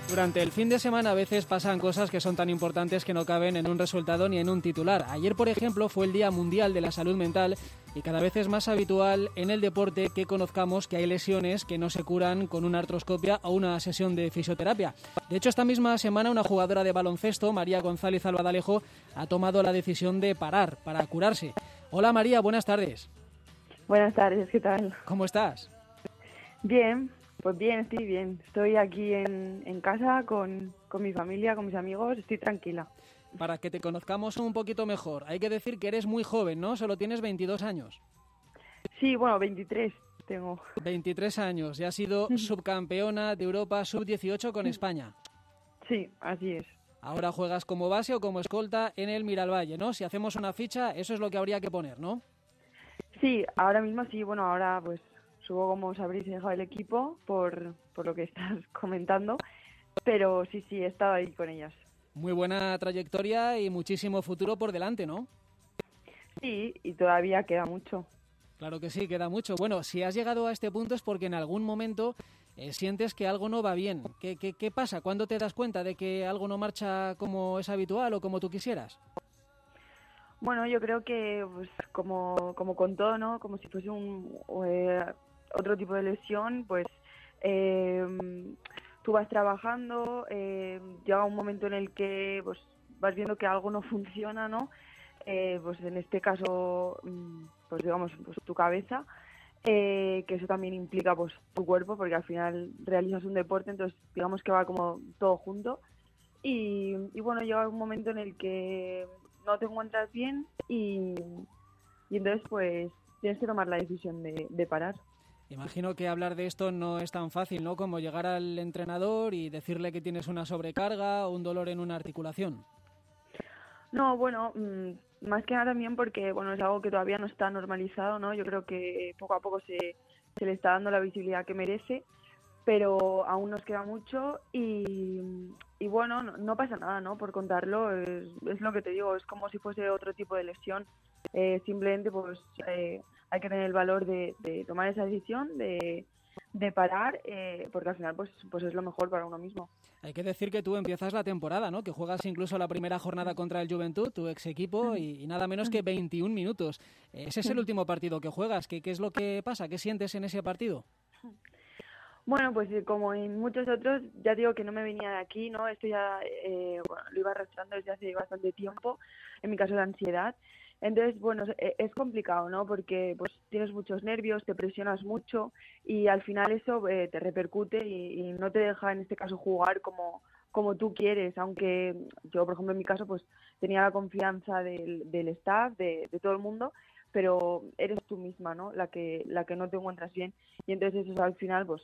Durante el fin de semana a veces pasan cosas que son tan importantes que no caben en un resultado ni en un titular. Ayer, por ejemplo, fue el Día Mundial de la Salud Mental y cada vez es más habitual en el deporte que conozcamos que hay lesiones que no se curan con una artroscopia o una sesión de fisioterapia. De hecho, esta misma semana una jugadora de baloncesto, María González Albadalejo, ha tomado la decisión de parar para curarse. Hola María, buenas tardes. Buenas tardes, ¿qué tal? ¿Cómo estás? Bien, pues bien, estoy bien. Estoy aquí en casa con mi familia, con mis amigos, estoy tranquila. Para que te conozcamos un poquito mejor, hay que decir que eres muy joven, ¿no? Solo tienes 22 años. Sí, bueno, 23 tengo. 23 años y has sido subcampeona de Europa sub-18 con España. Sí, así es. Ahora juegas como base o como escolta en el Miralvalle, ¿no? Si hacemos una ficha, eso es lo que habría que poner, ¿no? Sí, ahora mismo sí, bueno, ahora pues subo, como sabréis, he dejado el equipo por lo que estás comentando, pero sí, he estado ahí con ellas. Muy buena trayectoria y muchísimo futuro por delante, ¿no? Sí, y todavía queda mucho. Claro que sí, queda mucho. Bueno, si has llegado a este punto es porque en algún momento sientes que algo no va bien. ¿Qué pasa? ¿Cuándo te das cuenta de que algo no marcha como es habitual o como tú quisieras? Bueno, yo creo que pues como con todo, ¿no? Como si fuese otro tipo de lesión, pues eh, tú vas trabajando, llega un momento en el que pues vas viendo que algo no funciona, ¿no? Pues en este caso, pues digamos, pues tu cabeza, que eso también implica pues tu cuerpo, porque al final realizas un deporte, entonces digamos que va como todo junto. Y bueno, llega un momento en el que no te encuentras bien y entonces pues tienes que tomar la decisión de parar. Imagino que hablar de esto no es tan fácil, ¿no? Como llegar al entrenador y decirle que tienes una sobrecarga o un dolor en una articulación. No, bueno, más que nada también porque bueno, es algo que todavía no está normalizado, ¿no? Yo creo que poco a poco se le está dando la visibilidad que merece, pero aún nos queda mucho y bueno, no pasa nada, ¿no? Por contarlo, es lo que te digo, es como si fuese otro tipo de lesión. Simplemente pues hay que tener el valor de tomar esa decisión, de parar, porque al final pues es lo mejor para uno mismo. Hay que decir que tú empiezas la temporada, ¿no? Que juegas incluso la primera jornada contra el Juventud, tu ex equipo, y nada menos que 21 minutos. Ese es el último partido que juegas. ¿Qué es lo que pasa? ¿Qué sientes en ese partido? Bueno, pues como en muchos otros, ya digo que no me venía de aquí, ¿no? Esto ya bueno, lo iba arrastrando desde hace bastante tiempo, en mi caso de ansiedad. Entonces, bueno, es complicado, ¿no? Porque pues tienes muchos nervios, te presionas mucho y al final eso te repercute y no te deja, en este caso, jugar como tú quieres. Aunque yo, por ejemplo, en mi caso, pues tenía la confianza del staff, de todo el mundo, pero eres tú misma, ¿no? La que no te encuentras bien y entonces eso al final pues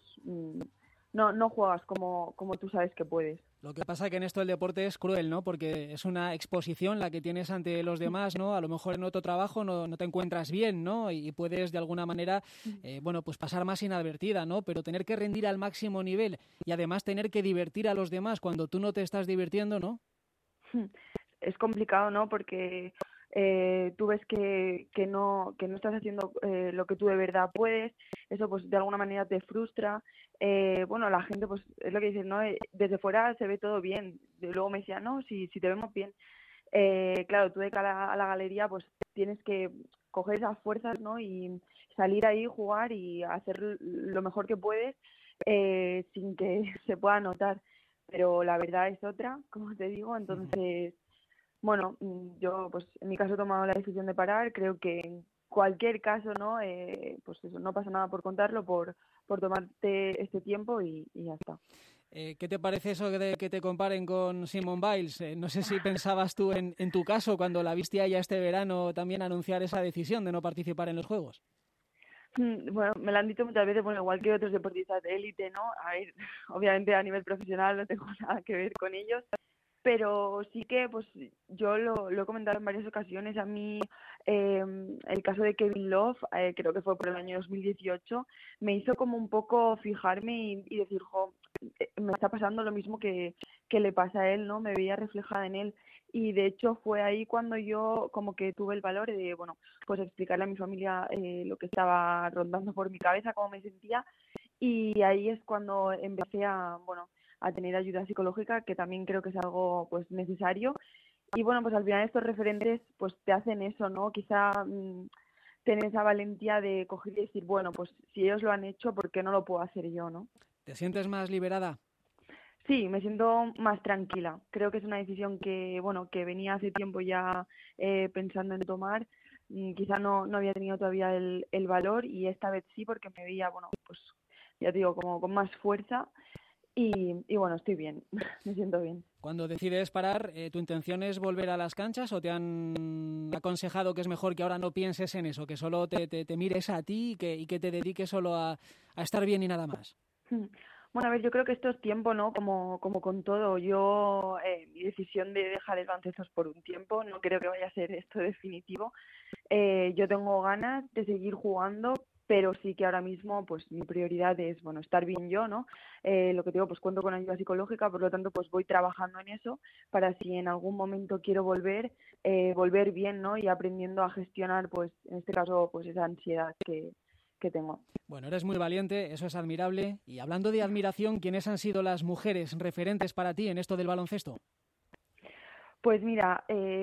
no juegas como tú sabes que puedes. Lo que pasa que en esto el deporte es cruel, ¿no? Porque es una exposición la que tienes ante los demás, ¿no? A lo mejor en otro trabajo no te encuentras bien, ¿no? Y puedes de alguna manera, bueno, pues pasar más inadvertida, ¿no? Pero tener que rendir al máximo nivel y además tener que divertir a los demás cuando tú no te estás divirtiendo, ¿no? Es complicado, ¿no? Porque tú ves que no estás haciendo lo que tú de verdad puedes, eso pues de alguna manera te frustra. Bueno, la gente pues es lo que dicen, ¿no? Desde fuera se ve todo bien. Luego me decían, no, si te vemos bien. Claro, tú de cara a la galería pues tienes que coger esas fuerzas, ¿no? Y salir ahí, jugar y hacer lo mejor que puedes sin que se pueda notar. Pero la verdad es otra, como te digo, entonces bueno, yo pues en mi caso he tomado la decisión de parar, creo que en cualquier caso, ¿no? Pues eso, no pasa nada por contarlo, por tomarte este tiempo y ya está. ¿Qué te parece eso de que te comparen con Simone Biles? No sé si pensabas tú en tu caso cuando la viste a ella este verano también anunciar esa decisión de no participar en los Juegos. Bueno, me lo han dicho muchas veces, bueno, igual que otros deportistas de élite, ¿no? A ver, obviamente a nivel profesional no tengo nada que ver con ellos, pero sí que pues yo lo he comentado en varias ocasiones. A mí el caso de Kevin Love, creo que fue por el año 2018, me hizo como un poco fijarme y decir, jo, me está pasando lo mismo que le pasa a él, ¿no? Me veía reflejada en él y de hecho fue ahí cuando yo como que tuve el valor de, bueno, pues explicarle a mi familia lo que estaba rondando por mi cabeza, cómo me sentía y ahí es cuando empecé a, bueno, a tener ayuda psicológica, que también creo que es algo pues necesario. Y bueno, pues al final estos referentes pues te hacen eso, ¿no? Quizá tener esa valentía de coger y decir, bueno, pues si ellos lo han hecho, ¿por qué no lo puedo hacer yo, no? ¿Te sientes más liberada? Sí, me siento más tranquila. Creo que es una decisión que, bueno, que venía hace tiempo ya pensando en tomar. Quizá no había tenido todavía el valor y esta vez sí, porque me veía, bueno, pues ya te digo, como con más fuerza y bueno, estoy bien, me siento bien. Cuando decides parar, ¿tu intención es volver a las canchas o te han aconsejado que es mejor que ahora no pienses en eso, que solo te mires a ti y que te dediques solo a estar bien y nada más? Bueno, a ver, yo creo que esto es tiempo, ¿no? Como con todo. Yo, mi decisión de dejar el baloncesto es por un tiempo, no creo que vaya a ser esto definitivo. Yo tengo ganas de seguir jugando, pero sí que ahora mismo, pues mi prioridad es, bueno, estar bien yo, ¿no? Lo que te digo, pues cuento con ayuda psicológica, por lo tanto, pues voy trabajando en eso para si en algún momento quiero volver, volver bien, ¿no? Y aprendiendo a gestionar, pues, en este caso, pues esa ansiedad que tengo. Bueno, eres muy valiente, eso es admirable. Y hablando de admiración, ¿quiénes han sido las mujeres referentes para ti en esto del baloncesto? Pues mira,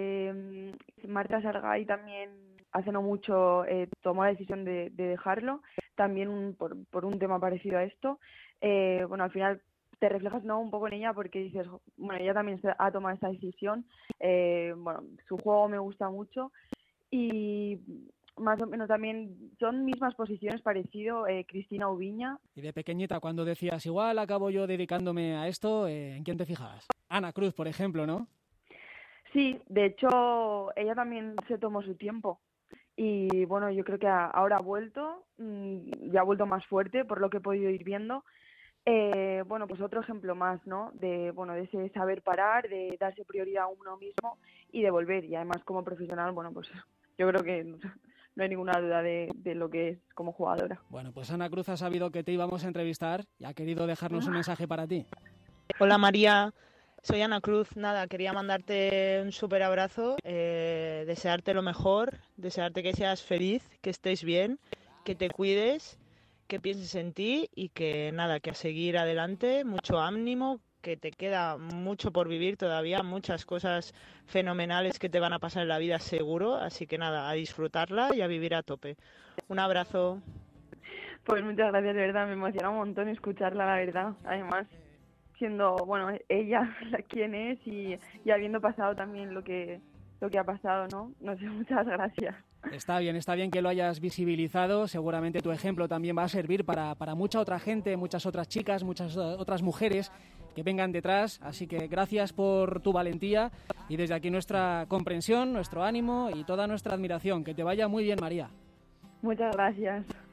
Marta Sargay también hace no mucho tomó la decisión de dejarlo, también por un tema parecido a esto. Bueno, al final te reflejas, ¿no?, un poco en ella porque dices, bueno, ella también ha tomado esta decisión. Bueno, su juego me gusta mucho y más o menos también son mismas posiciones parecido Cristina Ubiña. Y de pequeñita, cuando decías, igual acabo yo dedicándome a esto, ¿en quién te fijabas? Ana Cruz, por ejemplo, ¿no? Sí, de hecho, ella también se tomó su tiempo. Y bueno, yo creo que ahora ha vuelto, ya ha vuelto más fuerte por lo que he podido ir viendo. Bueno, pues otro ejemplo más, ¿no? Bueno, de ese saber parar, de darse prioridad a uno mismo y de volver. Y además como profesional, bueno, pues yo creo que no hay ninguna duda de lo que es como jugadora. Bueno, pues Ana Cruz ha sabido que te íbamos a entrevistar y ha querido dejarnos un mensaje para ti. Hola María, soy Ana Cruz. Nada, quería mandarte un súper abrazo, desearte lo mejor, desearte que seas feliz, que estés bien, que te cuides, que pienses en ti y que nada, que a seguir adelante, mucho ánimo, que te queda mucho por vivir todavía, muchas cosas fenomenales que te van a pasar en la vida seguro, así que nada, a disfrutarla y a vivir a tope. Un abrazo. Pues muchas gracias, de verdad, me emociona un montón escucharla, la verdad. Además, siendo, bueno, ella quien es y habiendo pasado también lo que ha pasado, ¿no? No sé, muchas gracias. Está bien que lo hayas visibilizado. Seguramente tu ejemplo también va a servir para mucha otra gente, muchas otras chicas, muchas otras mujeres que vengan detrás. Así que gracias por tu valentía y desde aquí nuestra comprensión, nuestro ánimo y toda nuestra admiración. Que te vaya muy bien, María. Muchas gracias.